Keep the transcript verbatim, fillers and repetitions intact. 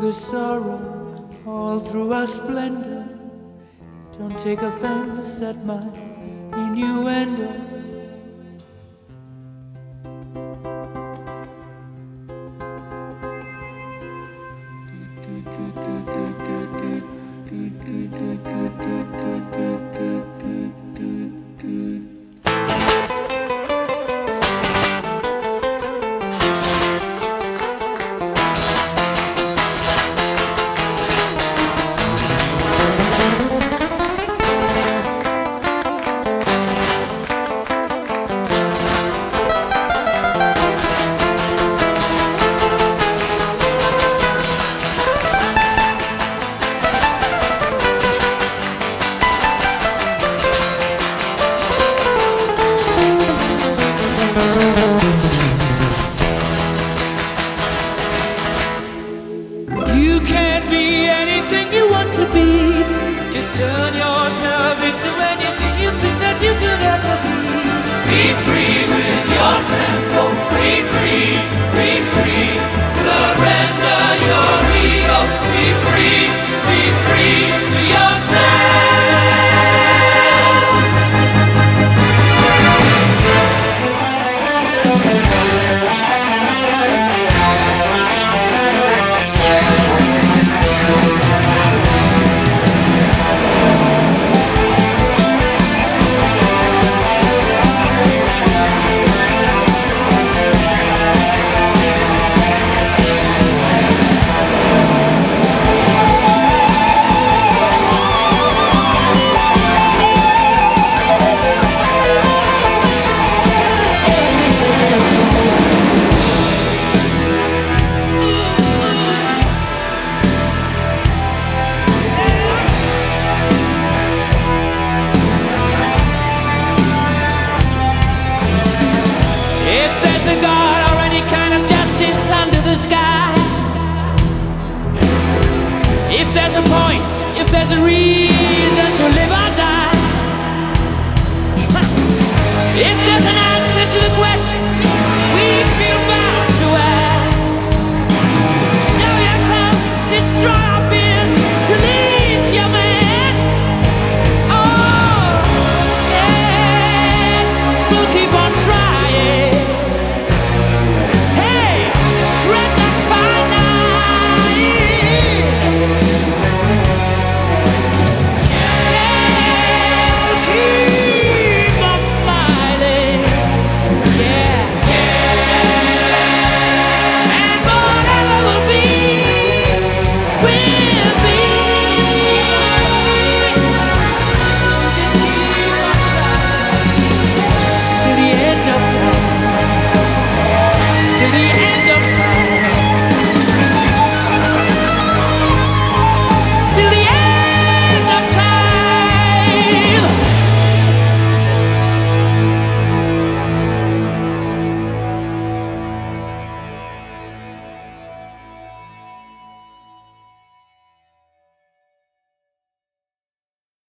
the sorrow all through our splendor. Don't take offense at my innuendo. You can be anything you want to be. Just turn yourself into anything you think that you could ever be. Be free with your tempo. Be free, be free. Surrender your ego. Be free, be free to yourself. If there's a God or any kind of justice under the sky, if there's a point, if there's a reason,